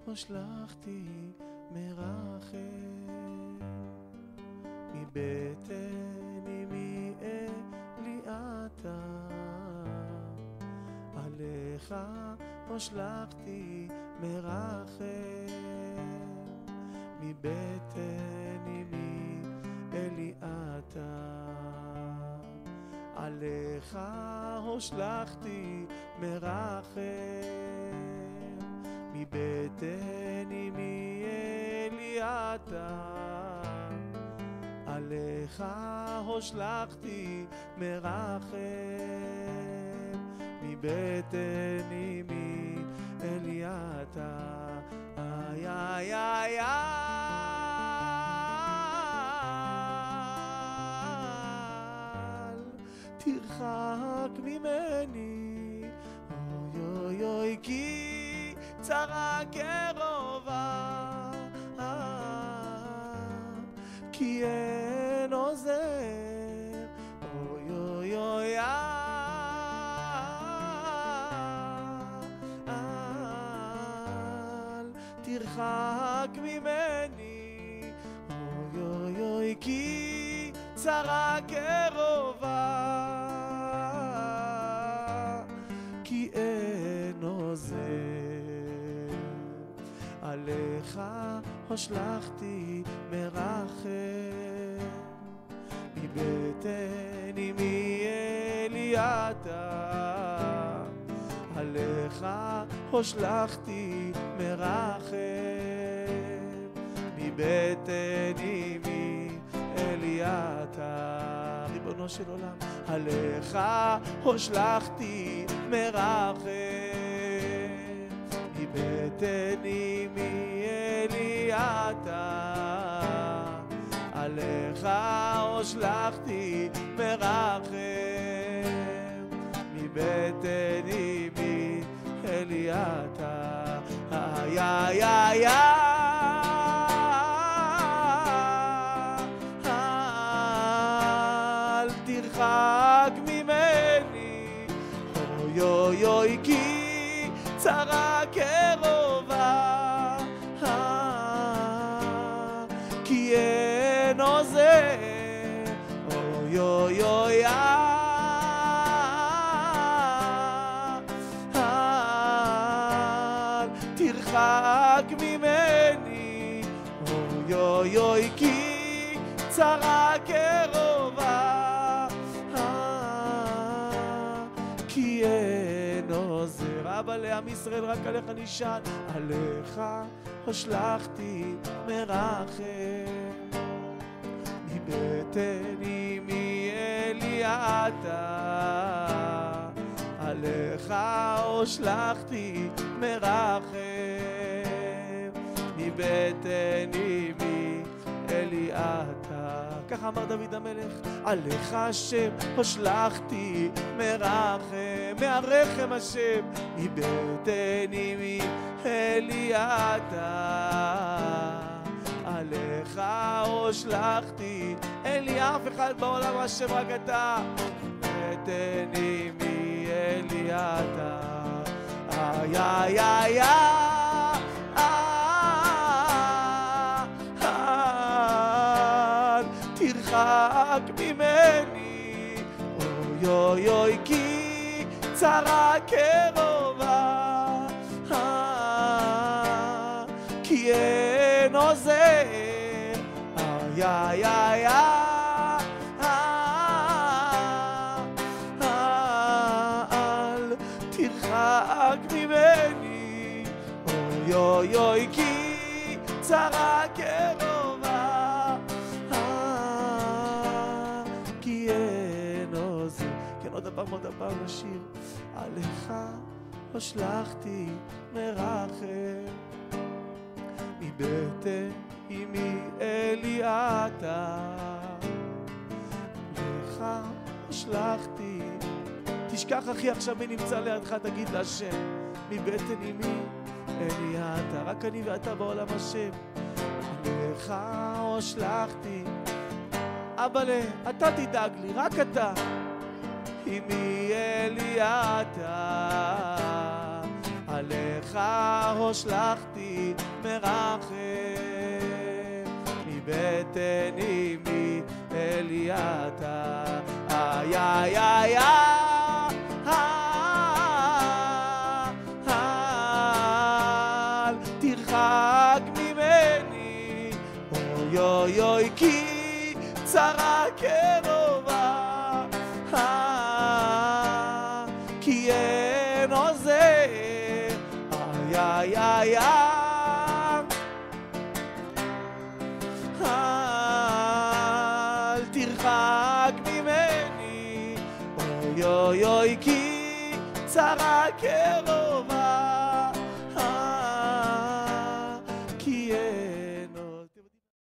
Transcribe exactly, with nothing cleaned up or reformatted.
הושלכתי מרחם, מבטן אמי אלי אתה, עליך הושלכתי מרחם, מבטן אמי אלי אתה, עליך הושלכתי מרחם, מבטן אמי אלי אתה, עליך הושלכתי מרחם, מבטן אמי אלי אתה. איי איי איי אל תרחק ממני, אוי אוי אוי כי צרה קרובה, כי אין עוזר, אוי אוי אוי אל תרחק ממני, אוי אוי אוי כי צרה קרובה, כי אין עוזר. עליך הושלכתי מרחם, מבטן אמי אלי אתה, עליך הושלכתי מרחם, מבטן אמי אלי אתה. ריבונו של עולם, עליך הושלכתי מרחם, מבטן אמי אלי אתה, עליך הושלכתי מרחם, מבטן אמי אלי אתה. איי איי איי אל תרחק ממני, אוי אוי אוי כי צרה קרובה, כי אין עוזר, אוי אוי אוי אל תרחק ממני, אוי אוי אוי כי צרה קרובה, כי אין עוזר. אבא לעם ישראל רק עליך נשען, עליך הושלכתי מרחם, מבטן אמי אלי אתה, עליך הושלכתי מרחם, מבטן אמי אלי אתה. ככה אמר דוד המלך, עליך השם הושלכתי מרחם, מהרחם השם, מבטן אמי אלי אתה, עליך הושלכתי, אין לי אף אחד בעולם השם רק אתה, מבטן אמי אלי אתה. איי איי איי אל תרחק ממני, אוי אוי אוי כי צרה קרובה, כי אין עוזר. איי איי איי אל תרחק ממני, אוי אוי אוי כי צרה קרובה, כי אין עוזר. כן, עוד דבר עוד דבר לשיר, עליך הושלכתי מרחם, מבטן אמי אלי אתה, עליך הושלכתי. תשכח אחי עכשיו מי נמצא לידך, תגיד להשם, מבטן אמי אלי אתה, רק אני ואתה בעולם השם, עליך הושלכתי. אבאלה, אתה תדאג לי, רק אתה. אמי אלי אתה, עליך הושלכתי מרחם, מבטן אמי אלי אתה. איי איי איי אל תרחק ממני, אוי אוי אוי כי צרה קרובה, כי אין עוזר. איי איי איי אל תרחק ממני, אוי אוי אוי כי צרה קרובה.